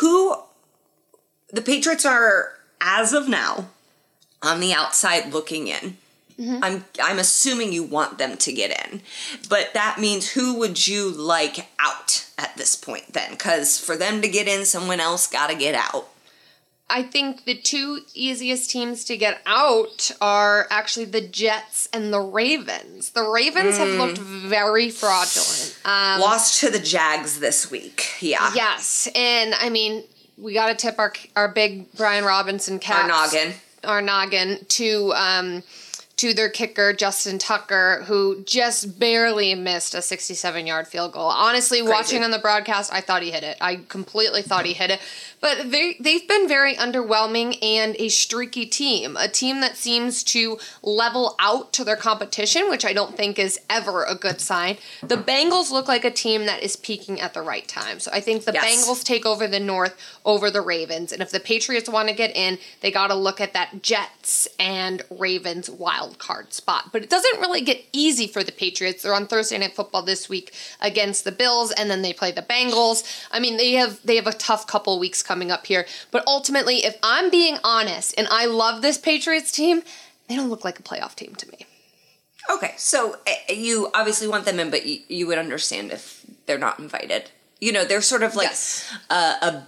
the Patriots are, as of now, on the outside looking in. I'm assuming you want them to get in. But that means who would you like out at this point then? Because for them to get in, someone else got to get out. I think the two easiest teams to get out are actually the Jets and the Ravens. The Ravens have looked very fraudulent. Lost to the Jags this week. Yeah. Yes. And, I mean, we got to tip our big Brian Robinson caps. Our noggin to their kicker, Justin Tucker, who just barely missed a 67-yard field goal. Honestly, watching on the broadcast, I thought he hit it. I completely thought he hit it. But they've been very underwhelming and a streaky team. A team that seems to level out to their competition, which I don't think is ever a good sign. The Bengals look like a team that is peaking at the right time. So I think the Bengals take over the North over the Ravens. And if the Patriots want to get in, they got to look at that Jets and Ravens wild card spot. But it doesn't really get easy for the Patriots. They're on Thursday Night Football this week against the Bills, and then they play the Bengals. I mean, they have a tough couple weeks coming up here. But ultimately, if I'm being honest, and I love this Patriots team, they don't look like a playoff team to me. Okay, so you obviously want them in, but you would understand if they're not invited. You know, they're sort of like a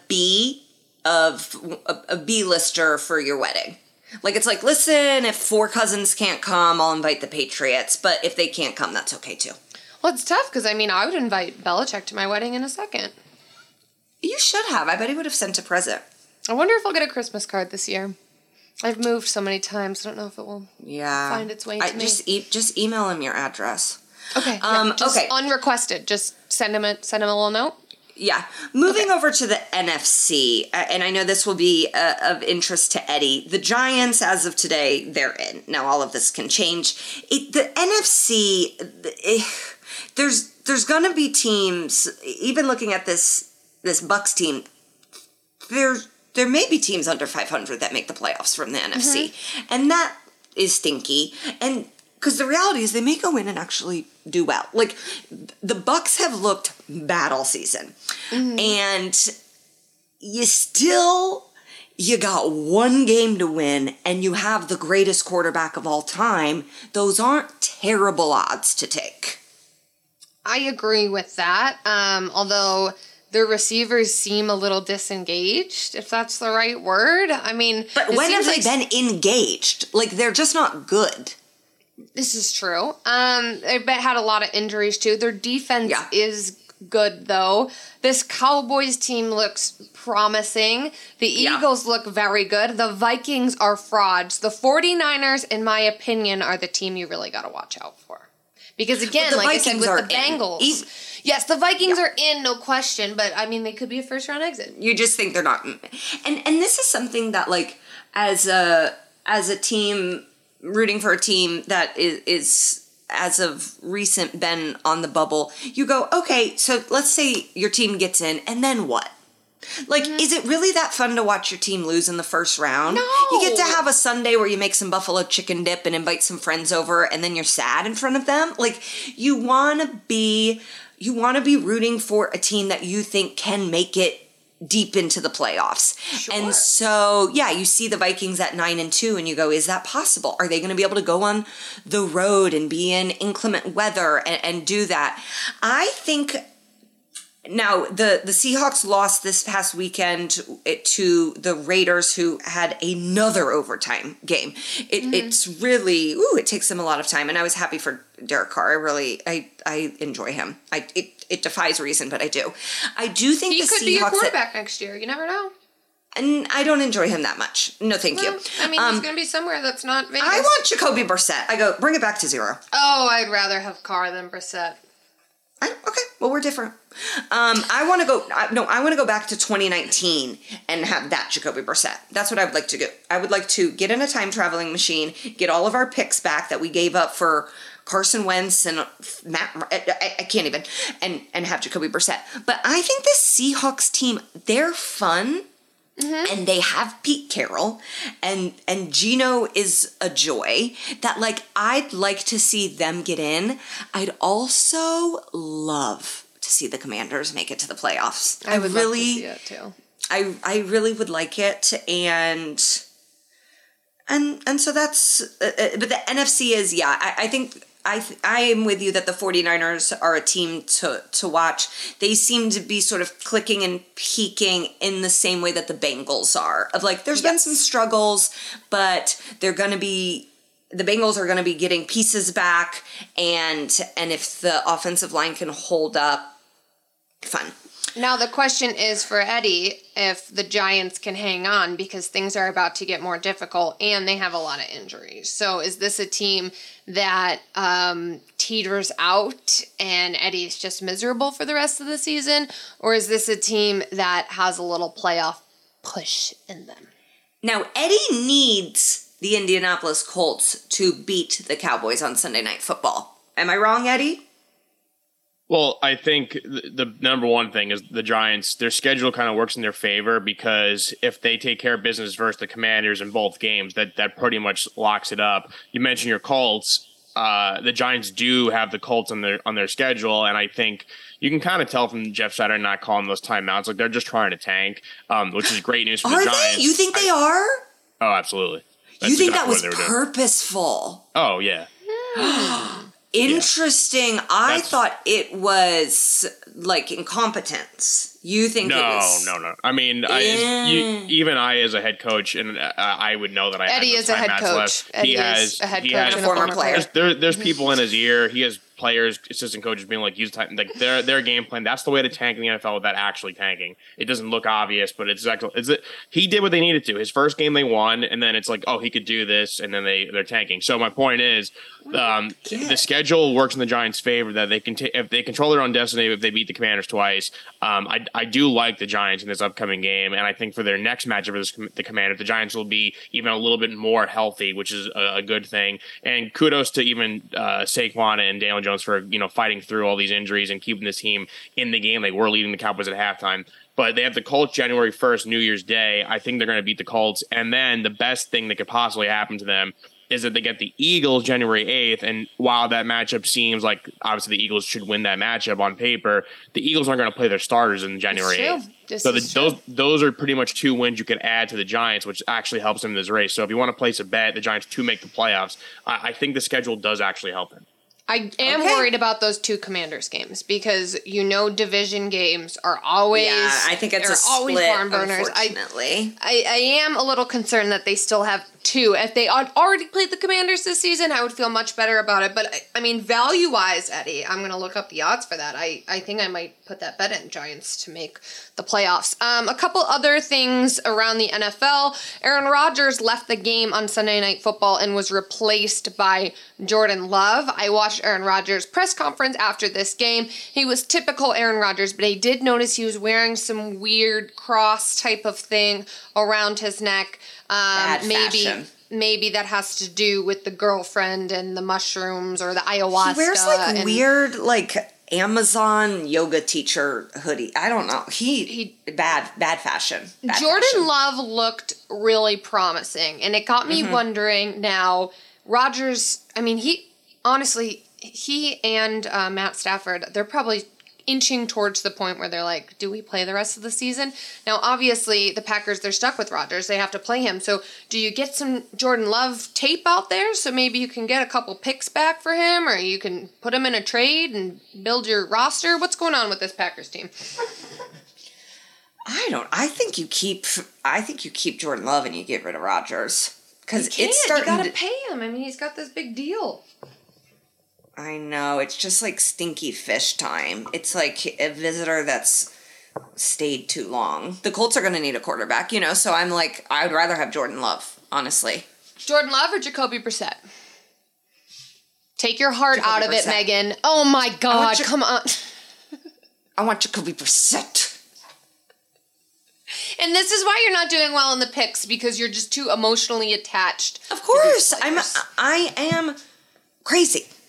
B-lister for your wedding. Like, it's like, listen, if 4 cousins can't come, I'll invite the Patriots. But if they can't come, that's okay, too. Well, it's tough, because, I mean, I would invite Belichick to my wedding in a second. You should have. I bet he would have sent a present. I wonder if I'll get a Christmas card this year. I've moved so many times, I don't know if it will find its way to me. Just email him your address. Okay. Unrequested. Just send him a little note. Yeah. Moving over to the NFC, and I know this will be of interest to Eddie. The Giants, as of today, they're in. Now, all of this can change. The NFC, there's going to be teams, even looking at this Bucs team, there may be teams under 500 that make the playoffs from the NFC. And that is stinky. And because the reality is they may go in and actually do well. Like, the Bucs have looked bad all season. And you got one game to win, and you have the greatest quarterback of all time. Those aren't terrible odds to take. I agree with that. Although their receivers seem a little disengaged, if that's the right word. I mean, but when have they been engaged? Like, they're just not good. This is true. They've had a lot of injuries, too. Their defense is good, though. This Cowboys team looks promising. The Eagles look very good. The Vikings are frauds. The 49ers, in my opinion, are the team you really got to watch out for. Because, again, like I said, with the Bengals... Yes, the Vikings are in, no question, but, I mean, they could be a first-round exit. You just think they're not. And this is something that, like, as a team... rooting for a team that is as of recent been on the bubble, you go, okay, so let's say your team gets in, and then what? Like, is it really that fun to watch your team lose in the first round? No. You get to have a Sunday where you make some buffalo chicken dip and invite some friends over, and then you're sad in front of them. Like, you want to be rooting for a team that you think can make it deep into the playoffs. Sure. And so, you see the Vikings at 9-2 and you go, is that possible? Are they going to be able to go on the road and be in inclement weather and do that? I think now the Seahawks lost this past weekend to the Raiders, who had another overtime game. It's really, it takes them a lot of time. And I was happy for Derek Carr. I enjoy him. It defies reason, but I do. I do think he could be your quarterback next year. You never know. And I don't enjoy him that much. No, thank you. I mean, he's going to be somewhere that's not Vegas. I want Jacoby Brissett. I go, bring it back to 0. Oh, I'd rather have Carr than Brissett. Okay, well, we're different. I want to go back to 2019 and have that Jacoby Brissett. That's what I would like to do. I would like to get in a time traveling machine, get all of our picks back that we gave up for Carson Wentz and I can't even, and have Jacoby Brissett. But I think the Seahawks team, they're fun. Mm-hmm. And they have Pete Carroll, and Geno is a joy that, like, I'd like to see them get in. I'd also love to see the Commanders make it to the playoffs. I would really love to see it too. I really would like it, and so that's. But the NFC is, I think. I am with you that the 49ers are a team to watch. They seem to be sort of clicking and peaking in the same way that the Bengals are. Of like, there's been some struggles, but the Bengals are going to be getting pieces back, and if the offensive line can hold up, fun. Now the question is for Eddie if the Giants can hang on because things are about to get more difficult and they have a lot of injuries. So is this a team that teeters out and Eddie's just miserable for the rest of the season? Or is this a team that has a little playoff push in them? Now, Eddie needs the Indianapolis Colts to beat the Cowboys on Sunday Night Football. Am I wrong, Eddie? Well, I think the number one thing is the Giants, their schedule kind of works in their favor because if they take care of business versus the Commanders in both games, that pretty much locks it up. You mentioned your Colts. The Giants do have the Colts on their schedule, and I think you can kind of tell from Jeff Saturday not calling those timeouts. Like, they're just trying to tank, which is great news for the Giants. Are they? You think they are? Oh, absolutely. You think that was purposeful? Oh, yeah. Interesting. Yeah. I thought it was like incompetence. You think it was... No. I mean, even I as a head coach, and I would know that Eddie is a head coach. Eddie is a head coach and a former player. There's people in his ear. He has players, assistant coaches being like, use time, like their game plan. That's the way to tank in the NFL without actually tanking. It doesn't look obvious, but he did what they needed to. His first game they won, and then it's like, oh, he could do this, and then they're tanking. So my point is, the schedule works in the Giants' favor that they can if they control their own destiny. If they beat the Commanders twice, I do like the Giants in this upcoming game, and I think for their next matchup with the Commanders, the Giants will be even a little bit more healthy, which is a good thing. And kudos to even Saquon and Daniel Jones for fighting through all these injuries and keeping this team in the game. They were leading the Cowboys at halftime. But they have the Colts January 1st, New Year's Day. I think they're going to beat the Colts. And then the best thing that could possibly happen to them is that they get the Eagles January 8th. And while that matchup seems like obviously the Eagles should win that matchup on paper, the Eagles aren't going to play their starters in January 8th. So those are pretty much two wins you could add to the Giants, which actually helps them in this race. So if you want to place a bet, the Giants to make the playoffs, I think the schedule does actually help them. I am worried about those two Commanders games because division games are always I think it's always split, barn burners. Unfortunately, I am a little concerned that they still have two. If they already played the Commanders this season, I would feel much better about it. But I mean, value wise, Eddie, I'm going to look up the odds for that. I think I might put that bet in Giants to make the playoffs. A couple other things around the NFL. Aaron Rodgers left the game on Sunday Night Football and was replaced by Jordan Love. I watched Aaron Rodgers' press conference after this game. He was typical Aaron Rodgers, but I did notice he was wearing some weird cross type of thing around his neck. Maybe that has to do with the girlfriend and the mushrooms or the ayahuasca. He wears weird Amazon yoga teacher hoodie. I don't know. He bad fashion. Jordan Love looked really promising, and it got me wondering now. Rodgers, I mean, he and Matt Stafford, they're probably inching towards the point where they're like, do we play the rest of the season? Now, obviously, the Packers, they're stuck with Rodgers. They have to play him. So do you get some Jordan Love tape out there so maybe you can get a couple picks back for him, or you can put him in a trade and build your roster? What's going on with this Packers team? I think you keep Jordan Love and you get rid of Rodgers. Because it's starting. You gotta pay him. I mean, he's got this big deal. I know. It's just like stinky fish time. It's like a visitor that's stayed too long. The Colts are going to need a quarterback, so I'm like, I would rather have Jordan Love, honestly. Jordan Love or Jacoby Brissett? Take your heart out of it, Megan. Oh my God, come on. I want Jacoby Brissett. And this is why you're not doing well in the picks, because you're just too emotionally attached. Of course. I am crazy.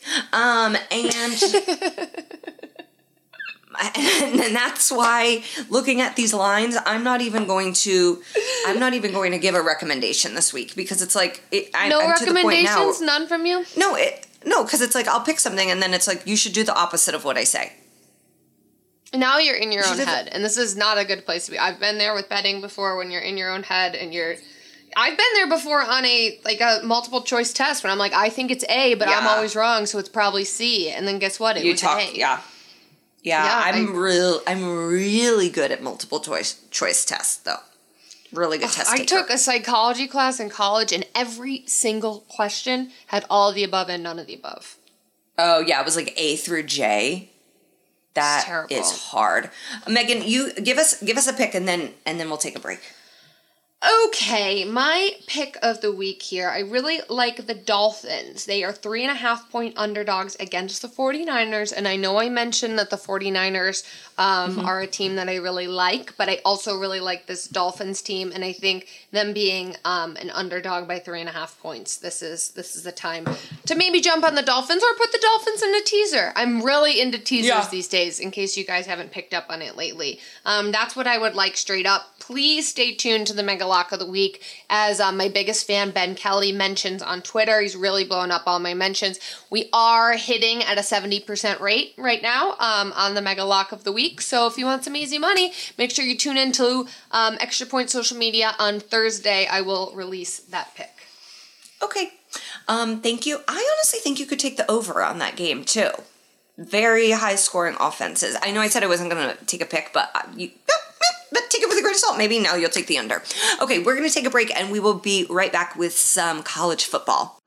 And that's why, looking at these lines, I'm not even going to give a recommendation this week, because it's like I'm recommendations, none from you. No, because it's like I'll pick something and then it's like you should do the opposite of what I say. Now you're in your own head, and this is not a good place to be. I've been there with betting before, when you're in your own head and I've been there before on a multiple choice test when I'm like, I think it's A, but I'm always wrong, so it's probably C, and then guess what? It was A. Yeah, I'm really good at multiple choice tests, though. Really good test taker. I took a psychology class in college, and every single question had all of the above and none of the above. Oh, yeah, it was like A through J. That is hard. Megan, you give us a pick, and then we'll take a break. Okay, my pick of the week here. I really like the Dolphins. They are 3.5-point underdogs against the 49ers, and I know I mentioned that the 49ers are a team that I really like, but I also really like this Dolphins team, and I think them being an underdog by 3.5 points, this is the time to maybe jump on the Dolphins or put the Dolphins in a teaser. I'm really into teasers these days, in case you guys haven't picked up on it lately. That's what I would like straight up. Please stay tuned to the Mega Lock of the Week, as my biggest fan, Ben Kelly, mentions on Twitter. He's really blowing up all my mentions. We are hitting at a 70% rate right now on the Mega Lock of the Week. So if you want some easy money, make sure you tune into Extra Point Social Media on Thursday. I will release that pick. Okay. Thank you. I honestly think you could take the over on that game, too. Very high-scoring offenses. I know I said I wasn't going to take a pick, but but take it with a grain of salt. Maybe now you'll take the under. Okay, we're going to take a break, and we will be right back with some college football.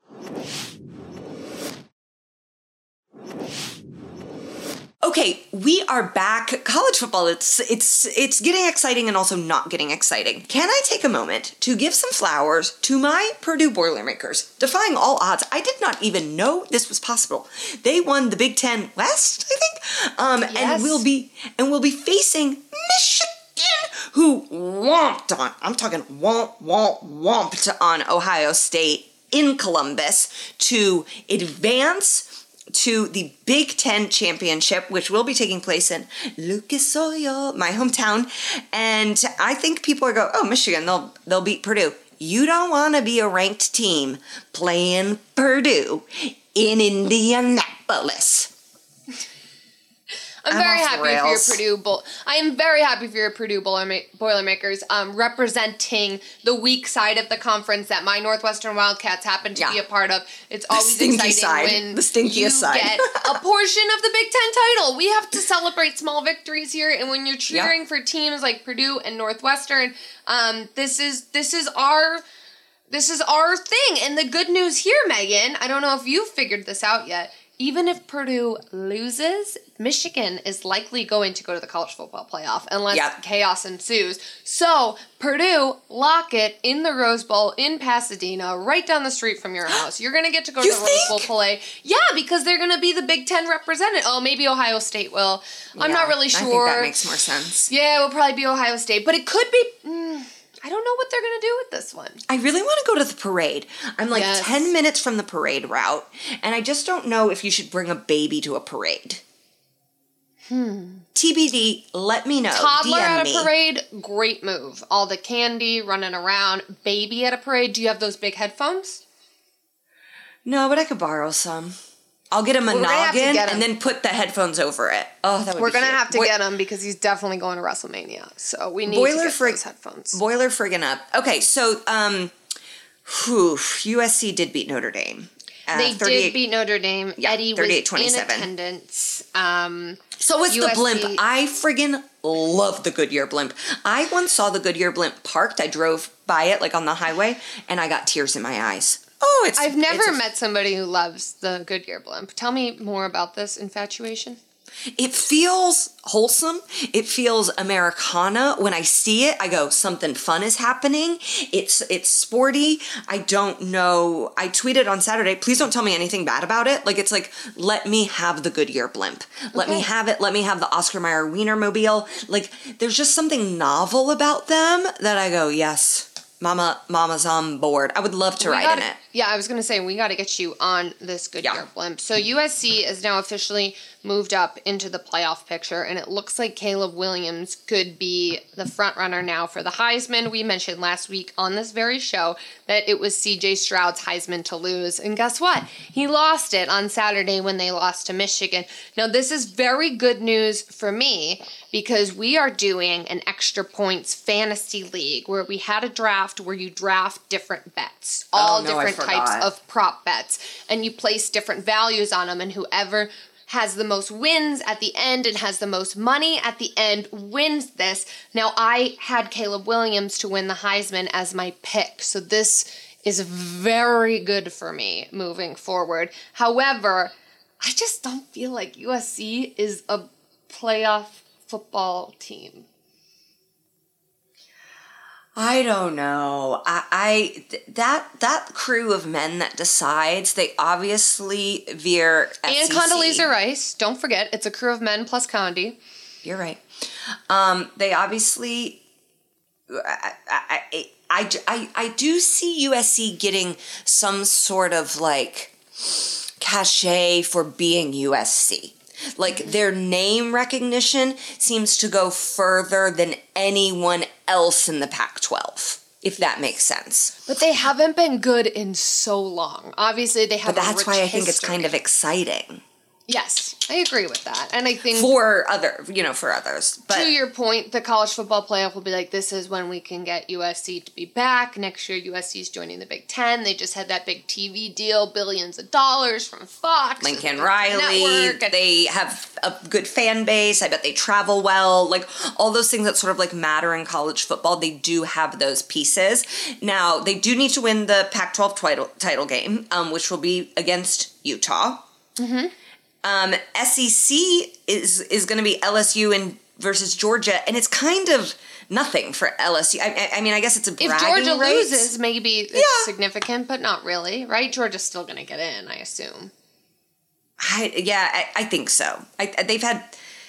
Okay, we are back. College football, it's getting exciting and also not getting exciting. Can I take a moment to give some flowers to my Purdue Boilermakers, defying all odds? I did not even know this was possible. They won the Big Ten West, I think, yes. and will be facing Michigan, who womped on Ohio State in Columbus to advance to the Big Ten Championship, which will be taking place in Lucas Oil, my hometown. And I think people are going, oh, Michigan, they'll beat Purdue. You don't want to be a ranked team playing Purdue in Indianapolis. I'm very happy for your Purdue. I am very happy for your Purdue Boilermakers representing the weak side of the conference that my Northwestern Wildcats happen to be a part of. It's always exciting when you get a portion of the Big Ten title. We have to celebrate small victories here, and when you're cheering for teams like Purdue and Northwestern, this is our thing. And the good news here, Megan, I don't know if you've figured this out yet. Even if Purdue loses, Michigan is likely going to go to the college football playoff unless chaos ensues. So, Purdue, lock it in the Rose Bowl in Pasadena, right down the street from your house. You're going to get to go to the Rose Bowl play. Yeah, because they're going to be the Big Ten represented. Oh, maybe Ohio State will. I'm not really sure. I think that makes more sense. Yeah, it will probably be Ohio State. But it could be... I don't know what they're going to do with this one. I really want to go to the parade. I'm 10 minutes from the parade route, and I just don't know if you should bring a baby to a parade. TBD, let me know. Toddler DM at me. a parade, great move. All the candy, running around. Baby at a parade, do you have those big headphones? No, but I could borrow some. I'll get him a noggin and then put the headphones over it. Oh, that would be We're going to have to get him because he's definitely going to WrestleMania. So we need to get those headphones. Boiler friggin' up. Okay, so USC did beat Notre Dame. They did beat Notre Dame. Yeah, Eddie was in attendance. So was the blimp. I friggin' love the Goodyear blimp. I once saw the Goodyear blimp parked. I drove by it on the highway, and I got tears in my eyes. Oh, I've never met somebody who loves the Goodyear blimp. Tell me more about this infatuation. It feels wholesome. It feels Americana. When I see it, I go, something fun is happening. It's sporty. I don't know. I tweeted on Saturday, please don't tell me anything bad about it. Let me have the Goodyear blimp. Let me have it. Let me have the Oscar Mayer Wienermobile. There's just something novel about them that I go, yes, Mama's on board. I would love to ride in it. Yeah, I was going to say, we got to get you on this Goodyear blimp. So USC is now officially moved up into the playoff picture, and it looks like Caleb Williams could be the front runner now for the Heisman. We mentioned last week on this very show that it was C.J. Stroud's Heisman to lose, and guess what? He lost it on Saturday when they lost to Michigan. Now, this is very good news for me because we are doing an extra points fantasy league where we had a draft where you draft different bets, all different types of prop bets, and you place different values on them, and whoever has the most wins at the end and has the most money at the end wins this. Now, I had Caleb Williams to win the Heisman as my pick, so this is very good for me moving forward. However, I just don't feel like USC is a playoff football team. I don't know. That crew of men that decides, they obviously veer SEC. And Condoleezza Rice, don't forget, it's a crew of men plus Condi. You're right. They obviously, I do see USC getting some sort of like cachet for being USC. Like, their name recognition seems to go further than anyone else in the Pac-12, if that makes sense. But they haven't been good in so long. Obviously, they have. But that's why I think it's kind of exciting. Yes, I agree with that. And I think for others. But to your point, the college football playoff will be like, this is when we can get USC to be back. Next year, USC is joining the Big Ten. They just had that big TV deal, billions of dollars from Fox. Lincoln Riley. They have a good fan base. I bet they travel well. Like, all those things that sort of like matter in college football, they do have those pieces. Now, they do need to win the Pac-12 title game, which will be against Utah. Mm-hmm. SEC is going to be LSU versus Georgia, and it's kind of nothing for LSU. I mean, I guess it's a bragging If Georgia rights. loses, maybe it's significant, but not really, right? Georgia's still going to get in, I assume. I think so. They've had.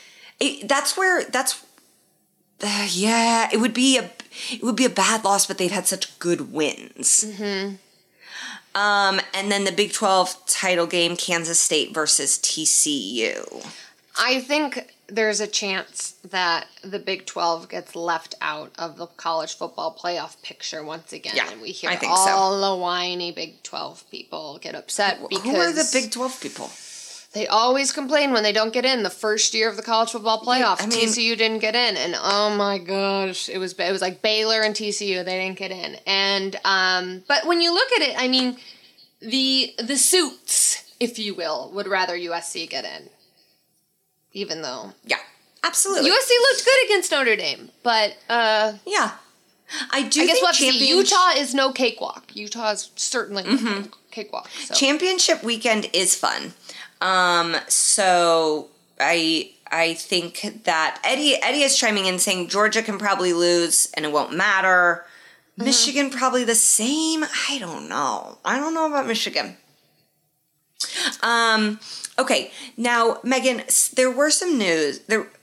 It would be a bad loss, but they've had such good wins. Mm-hmm. And then the Big 12 title game, Kansas State versus TCU. I think there's a chance that the Big 12 gets left out of the college football playoff picture once again. Yeah, and we hear the whiny Big 12 people get upset because... Who are the Big 12 people? They always complain when they don't get in the first year of the college football playoff. Yeah, I mean, TCU didn't get in, and oh my gosh, it was like Baylor and TCU, they didn't get in. And but when you look at it, I mean, the suits, if you will, would rather USC get in, even though absolutely USC looked good against Notre Dame, but I guess we'll have to see. Utah is no cakewalk. Utah is certainly no cakewalk. So. Championship weekend is fun. So I think that Eddie is chiming in saying Georgia can probably lose and it won't matter. Mm-hmm. Michigan probably the same. I don't know about Michigan. Okay. Now, Megan, there was some news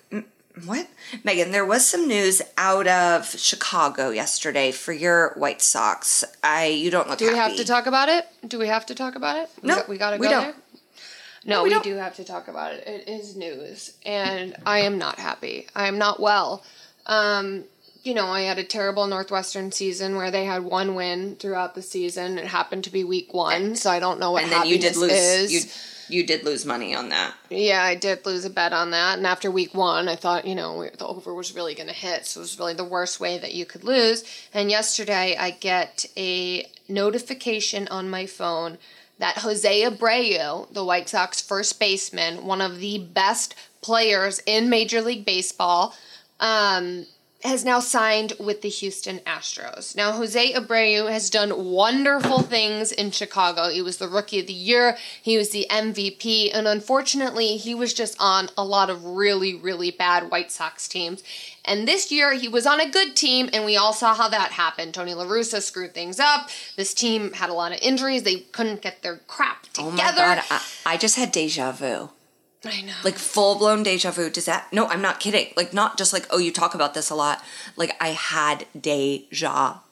out of Chicago yesterday for your White Sox. You don't look happy. Do we have to talk about it? No, we gotta go there? No, we do have to talk about it. It is news, and I am not happy. I am not well. I had a terrible Northwestern season where they had one win throughout the season. It happened to be week 1, so I don't know what happiness is. You did lose money on that. Yeah, I did lose a bet on that. And after week 1, I thought, the over was really going to hit. So it was really the worst way that you could lose. And yesterday, I get a notification on my phone that Jose Abreu, the White Sox first baseman, one of the best players in Major League Baseball, has now signed with the Houston Astros. Now, Jose Abreu has done wonderful things in Chicago. He was the Rookie of the Year. He was the MVP. And unfortunately, he was just on a lot of really, really bad White Sox teams. And this year, he was on a good team, and we all saw how that happened. Tony La Russa screwed things up. This team had a lot of injuries. They couldn't get their crap together. Oh my God, I just had deja vu. I know. Like, full-blown deja vu. No, I'm not kidding. Like, not just like, oh, you talk about this a lot. Like, I had deja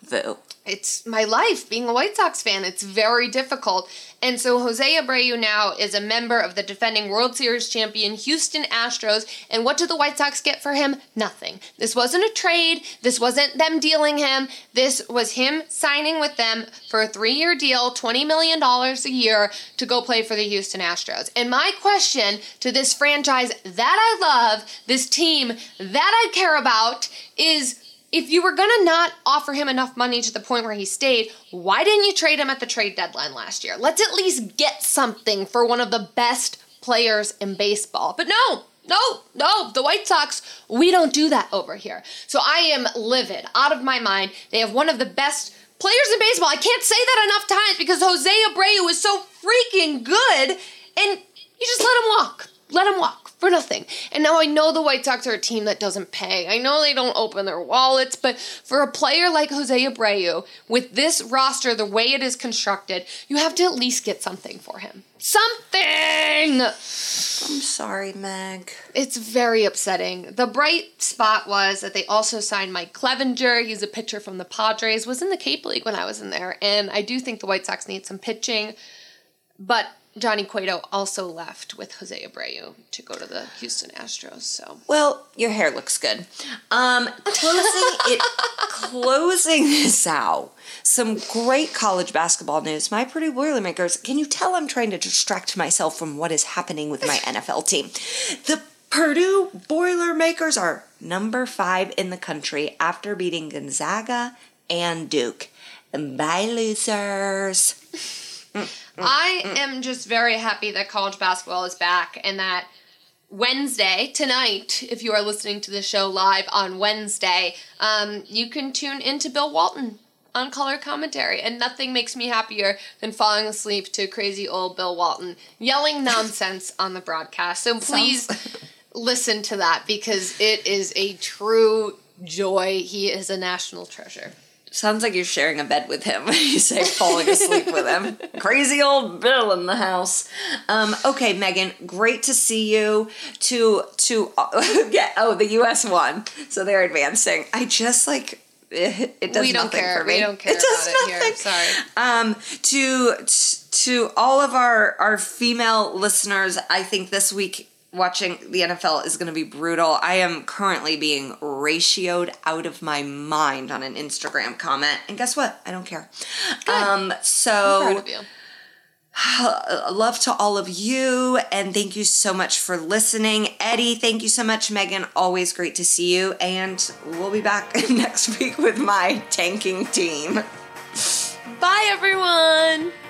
Vu. It's my life being a White Sox fan. It's very difficult. And so Jose Abreu now is a member of the defending World Series champion Houston Astros. And what did the White Sox get for him? Nothing. This wasn't a trade. This wasn't them dealing him. This was him signing with them for a 3-year deal, $20 million a year to go play for the Houston Astros. And my question to this franchise that I love, this team that I care about, is if you were going to not offer him enough money to the point where he stayed, why didn't you trade him at the trade deadline last year? Let's at least get something for one of the best players in baseball. But no, the White Sox, we don't do that over here. So I am livid, out of my mind. They have one of the best players in baseball. I can't say that enough times because Jose Abreu is so freaking good, and you just let him walk. Let him walk. For nothing. And now I know the White Sox are a team that doesn't pay. I know they don't open their wallets, but for a player like Jose Abreu, with this roster, the way it is constructed, you have to at least get something for him. Something! I'm sorry, Meg. It's very upsetting. The bright spot was that they also signed Mike Clevinger. He's a pitcher from the Padres, was in the Cape League when I was in there, and I do think the White Sox need some pitching, but Johnny Cueto also left with Jose Abreu to go to the Houston Astros. So, well, your hair looks good. Closing this out, some great college basketball news. My Purdue Boilermakers. Can you tell I'm trying to distract myself from what is happening with my NFL team? The Purdue Boilermakers are number 5 in the country after beating Gonzaga and Duke. Bye, losers. I am just very happy that college basketball is back and that Wednesday, tonight, if you are listening to the show live on Wednesday, you can tune into Bill Walton on color commentary. And nothing makes me happier than falling asleep to crazy old Bill Walton yelling nonsense on the broadcast. So please listen to that because it is a true joy. He is a national treasure. Sounds like you're sharing a bed with him when you say falling asleep with him. Crazy old Bill in the house. Okay, Megan, great to see you. The U.S. won, so they're advancing. I just like it does nothing for me. We don't care. It does nothing here. Sorry. To all of our female listeners, I think this week watching the NFL is going to be brutal. I am currently being ratioed out of my mind on an Instagram comment. And guess what? I don't care. Good. I'm proud of you. Love to all of you, and thank you so much for listening. Eddie, thank you so much. Megan, always great to see you. And we'll be back next week with my tanking team. Bye, everyone.